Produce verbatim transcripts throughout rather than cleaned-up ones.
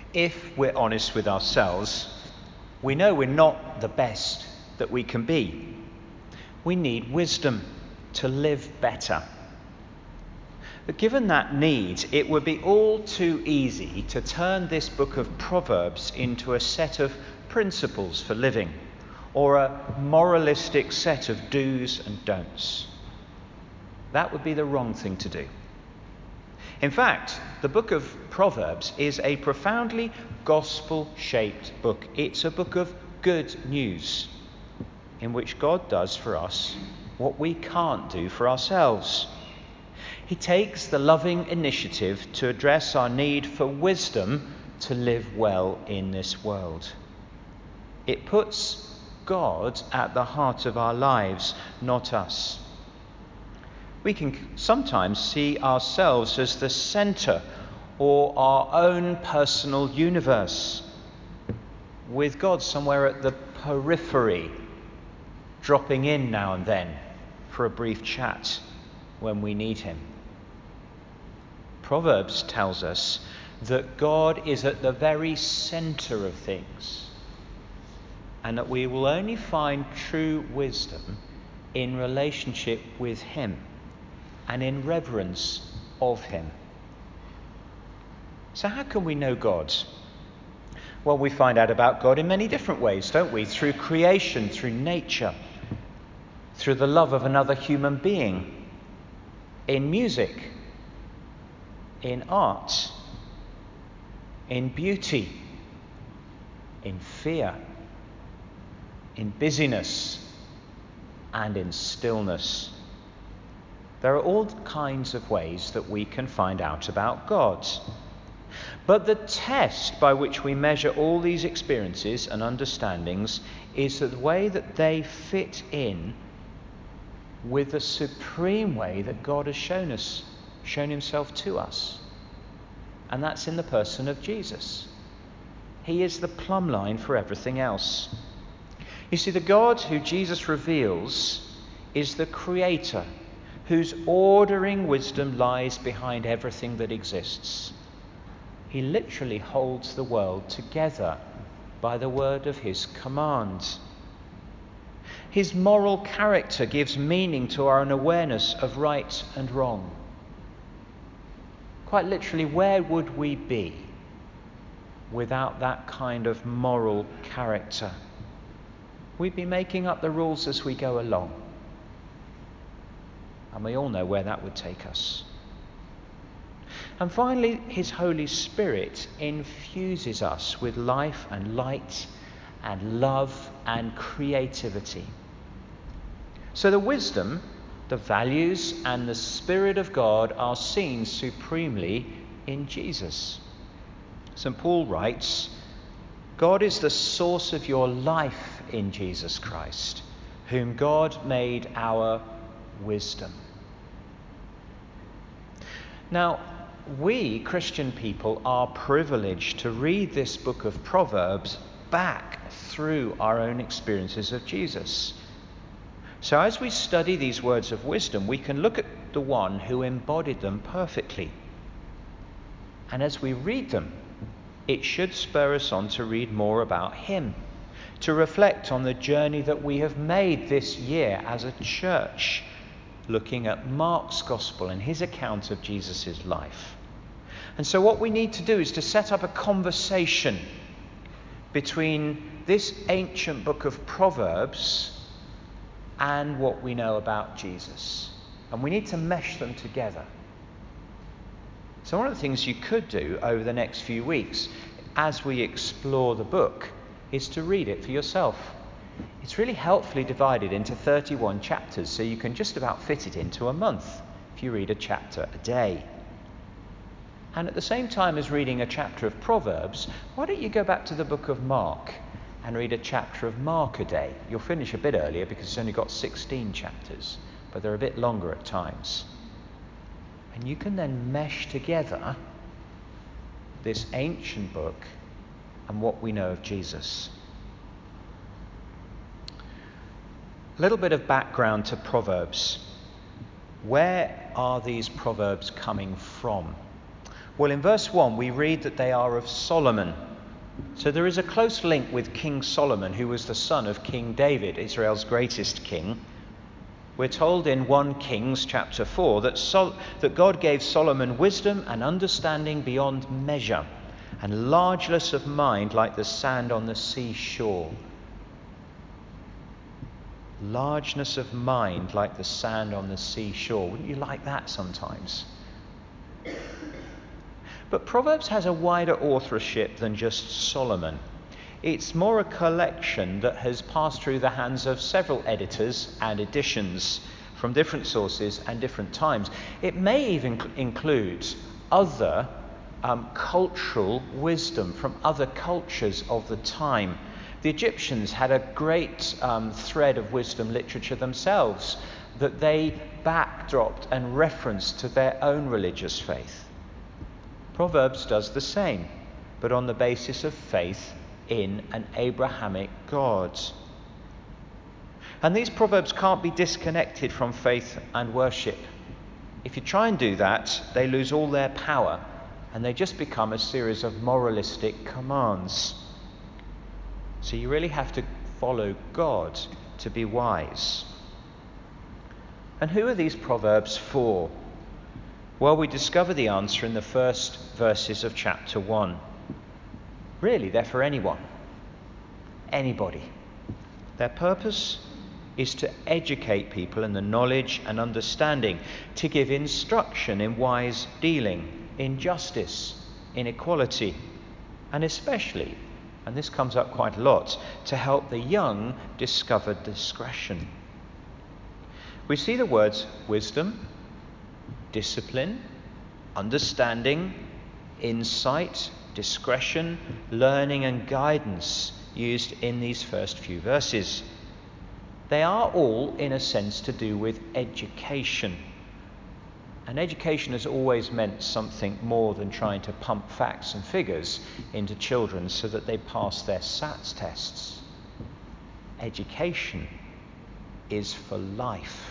If we're honest with ourselves, we know we're not the best that we can be. We need wisdom to live better. But given that need, it would be all too easy to turn this book of Proverbs into a set of principles for living, or a moralistic set of do's and don'ts. That would be the wrong thing to do. In fact, the book of Proverbs is a profoundly gospel-shaped book. It's a book of good news in which God does for us what we can't do for ourselves. He takes the loving initiative to address our need for wisdom to live well in this world. It puts God at the heart of our lives, not us. We can sometimes see ourselves as the centre or our own personal universe, with God somewhere at the periphery, dropping in now and then for a brief chat when we need him. Proverbs tells us that God is at the very centre of things, and that we will only find true wisdom in relationship with him and in reverence of him. So how can we know God? Well, we find out about God in many different ways, don't we? Through creation, through nature, through the love of another human being, in music, in art, in beauty, in fear, in busyness, and in stillness. There are all kinds of ways that we can find out about God. But the test by which we measure all these experiences and understandings is the way that they fit in with the supreme way that God has shown us, shown himself to us. And that's in the person of Jesus. He is the plumb line for everything else. You see, the God who Jesus reveals is the creator, whose ordering wisdom lies behind everything that exists. He literally holds the world together by the word of his command. His moral character gives meaning to our awareness of right and wrong. Quite literally, where would we be without that kind of moral character? We'd be making up the rules as we go along. And we all know where that would take us. And finally, his Holy Spirit infuses us with life and light and love and creativity. So the wisdom, the values, and the Spirit of God are seen supremely in Jesus. Saint Paul writes, God is the source of your life in Jesus Christ, whom God made our wisdom. Now, we Christian people are privileged to read this book of Proverbs back through our own experiences of Jesus. So as we study these words of wisdom, we can look at the one who embodied them perfectly. And as we read them, it should spur us on to read more about him, to reflect on the journey that we have made this year as a church, looking at Mark's Gospel and his account of Jesus' life. And so what we need to do is to set up a conversation between this ancient book of Proverbs and what we know about Jesus. And we need to mesh them together. So one of the things you could do over the next few weeks as we explore the book is to read it for yourself. It's really helpfully divided into thirty-one chapters, so you can just about fit it into a month if you read a chapter a day. And at the same time as reading a chapter of Proverbs, why don't you go back to the book of Mark and read a chapter of Mark a day? You'll finish a bit earlier because it's only got sixteen chapters, but they're a bit longer at times. And you can then mesh together this ancient book and what we know of Jesus. A little bit of background to Proverbs. Where are these Proverbs coming from? Well, in verse one, we read that they are of Solomon. So there is a close link with King Solomon, who was the son of King David, Israel's greatest king. We're told in First Kings chapter four that, Sol- that God gave Solomon wisdom and understanding beyond measure, and largeness of mind like the sand on the seashore. Largeness of mind like the sand on the seashore. Wouldn't you like that sometimes? But Proverbs has a wider authorship than just Solomon. It's more a collection that has passed through the hands of several editors and editions from different sources and different times. It may even include other um, cultural wisdom from other cultures of the time. The Egyptians had a great um, thread of wisdom literature themselves that they backdropped and referenced to their own religious faith. Proverbs does the same, but on the basis of faith in an Abrahamic God. And these proverbs can't be disconnected from faith and worship. If you try and do that, they lose all their power, and they just become a series of moralistic commands. So you really have to follow God to be wise. And who are these proverbs for? Well, we discover the answer in the first verses of chapter one. Really, they're for anyone. Anybody. Their purpose is to educate people in the knowledge and understanding, to give instruction in wise dealing, in justice, in equality, and especially, and this comes up quite a lot, to help the young discover discretion. We see the words wisdom, discipline, understanding, insight, discretion, learning and guidance used in these first few verses. They are all, in a sense, to do with education. And education has always meant something more than trying to pump facts and figures into children so that they pass their S A T tests. Education is for life.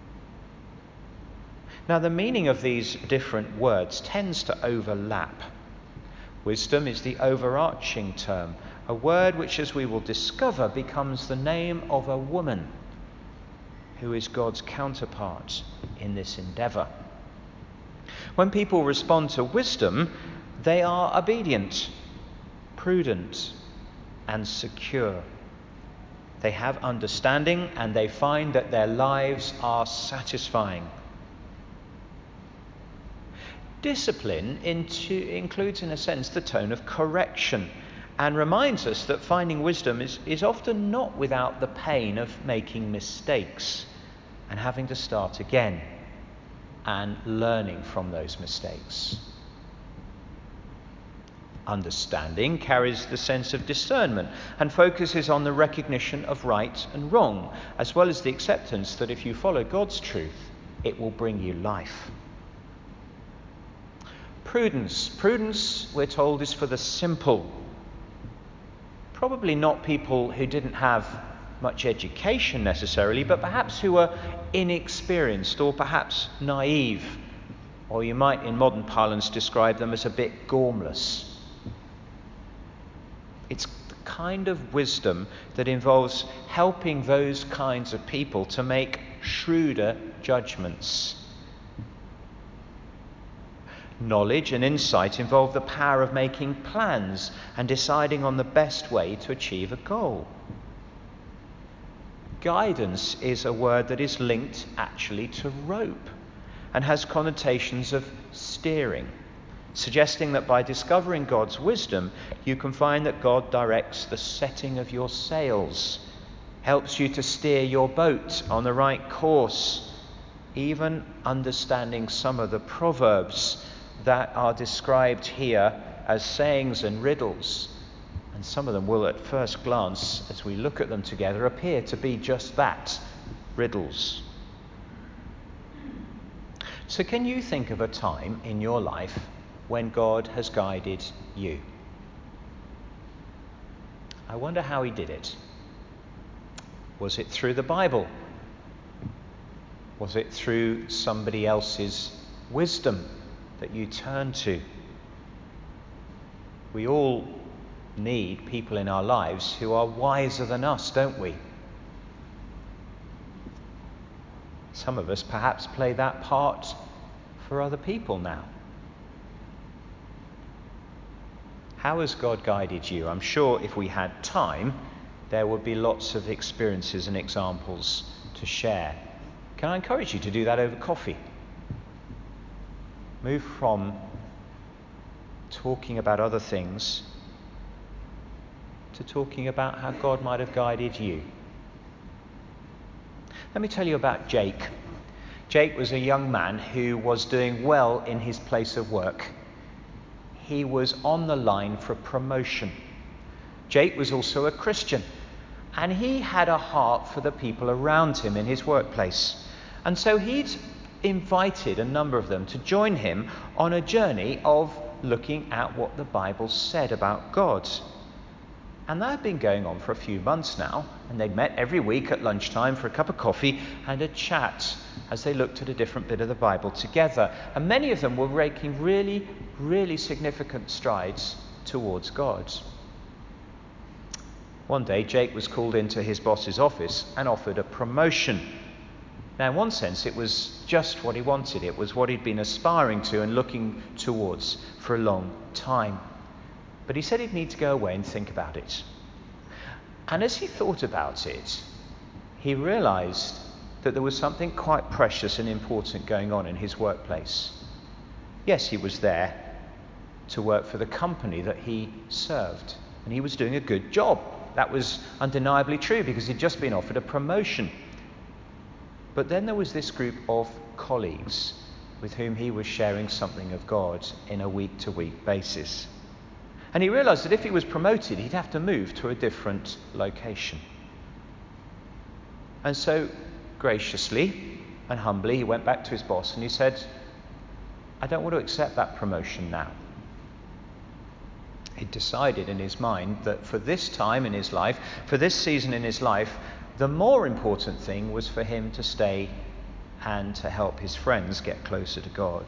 Now, the meaning of these different words tends to overlap. Wisdom is the overarching term, a word which, as we will discover, becomes the name of a woman who is God's counterpart in this endeavour. When people respond to wisdom, they are obedient, prudent, and secure. They have understanding, and they find that their lives are satisfying. Discipline into, includes, in a sense, the tone of correction, and reminds us that finding wisdom is, is often not without the pain of making mistakes and having to start again and learning from those mistakes. Understanding carries the sense of discernment and focuses on the recognition of right and wrong, as well as the acceptance that if you follow God's truth, it will bring you life. Prudence. Prudence, we're told, is for the simple. Probably not people who didn't have much education necessarily, but perhaps who were inexperienced or perhaps naive. Or you might, in modern parlance, describe them as a bit gormless. It's the kind of wisdom that involves helping those kinds of people to make shrewder judgments. Knowledge and insight involve the power of making plans and deciding on the best way to achieve a goal. Guidance is a word that is linked actually to rope and has connotations of steering, suggesting that by discovering God's wisdom, you can find that God directs the setting of your sails, helps you to steer your boat on the right course, even understanding some of the proverbs that are described here as sayings and riddles. And some of them will, at first glance, as we look at them together, appear to be just that, riddles. So can you think of a time in your life when God has guided you? I wonder how he did it. Was it through the Bible? Was it through somebody else's wisdom that you turn to? We all need people in our lives who are wiser than us, don't we? Some of us perhaps play that part for other people now. How has God guided you? I'm sure if we had time, there would be lots of experiences and examples to share. Can I encourage you to do that over coffee? Move from talking about other things to talking about how God might have guided you. Let me tell you about Jake. Jake was a young man who was doing well in his place of work. He was on the line for promotion. Jake was also a Christian, and he had a heart for the people around him in his workplace. And so he'd invited a number of them to join him on a journey of looking at what the Bible said about God. And that had been going on for a few months now, and they'd met every week at lunchtime for a cup of coffee and a chat as they looked at a different bit of the Bible together. And many of them were making really, really significant strides towards God. One day, Jake was called into his boss's office and offered a promotion. Now, in one sense, it was just what he wanted. It was what he'd been aspiring to and looking towards for a long time. But he said he'd need to go away and think about it. And as he thought about it, he realized that there was something quite precious and important going on in his workplace. Yes, he was there to work for the company that he served, and he was doing a good job. That was undeniably true because he'd just been offered a promotion. But then there was this group of colleagues with whom he was sharing something of God in a week-to-week basis. And he realized that if he was promoted, he'd have to move to a different location. And so, graciously and humbly, he went back to his boss and he said, I don't want to accept that promotion now. He'd decided in his mind that for this time in his life, for this season in his life, the more important thing was for him to stay and to help his friends get closer to God.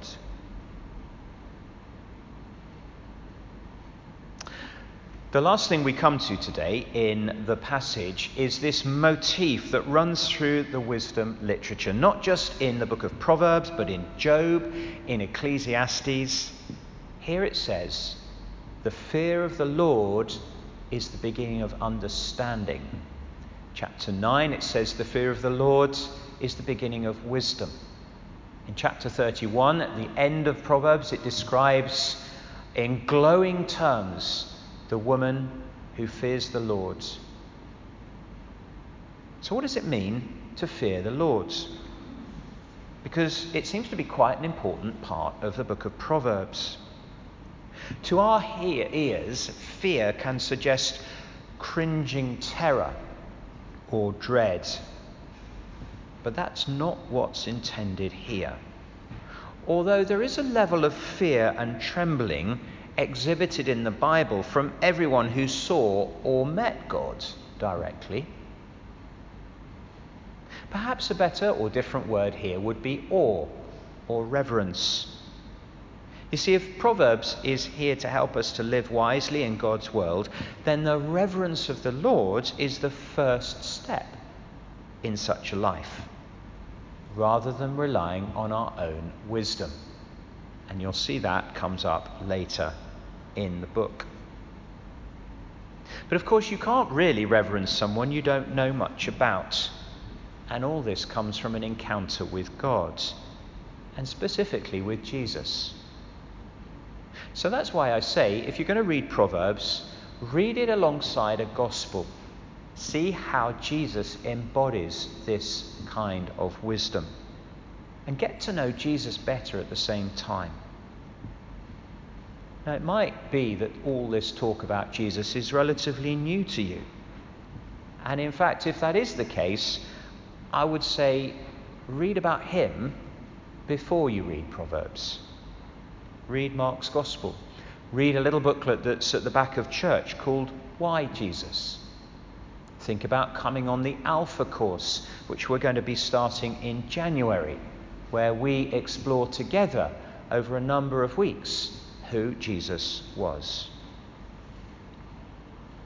The last thing we come to today in the passage is this motif that runs through the wisdom literature, not just in the book of Proverbs, but in Job, in Ecclesiastes. Here it says, the fear of the Lord is the beginning of understanding. Chapter nine, it says the fear of the Lord is the beginning of wisdom. In chapter thirty-one, at the end of Proverbs, it describes in glowing terms the woman who fears the Lord. So what does it mean to fear the Lord? Because it seems to be quite an important part of the book of Proverbs. To our ears, fear can suggest cringing terror or dread. But that's not what's intended here. Although there is a level of fear and trembling exhibited in the Bible from everyone who saw or met God directly. Perhaps a better or different word here would be awe or reverence. You see, if Proverbs is here to help us to live wisely in God's world, then the reverence of the Lord is the first step in such a life, rather than relying on our own wisdom. And you'll see that comes up later in the book. But of course, you can't really reverence someone you don't know much about. And all this comes from an encounter with God, and specifically with Jesus. So that's why I say, if you're going to read Proverbs, read it alongside a gospel. See how Jesus embodies this kind of wisdom. And get to know Jesus better at the same time. Now, it might be that all this talk about Jesus is relatively new to you. And in fact, if that is the case, I would say read about him before you read Proverbs. Read Mark's Gospel. Read a little booklet that's at the back of church called Why Jesus? Think about coming on the Alpha course, which we're going to be starting in January, where we explore together over a number of weeks who Jesus was.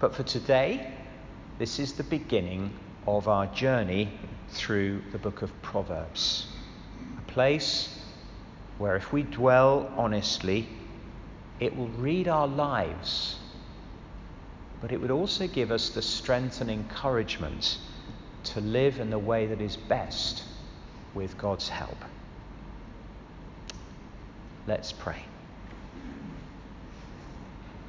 But for today, this is the beginning of our journey through the book of Proverbs. A place where if we dwell honestly, it will read our lives, but it would also give us the strength and encouragement to live in the way that is best with God's help. Let's pray.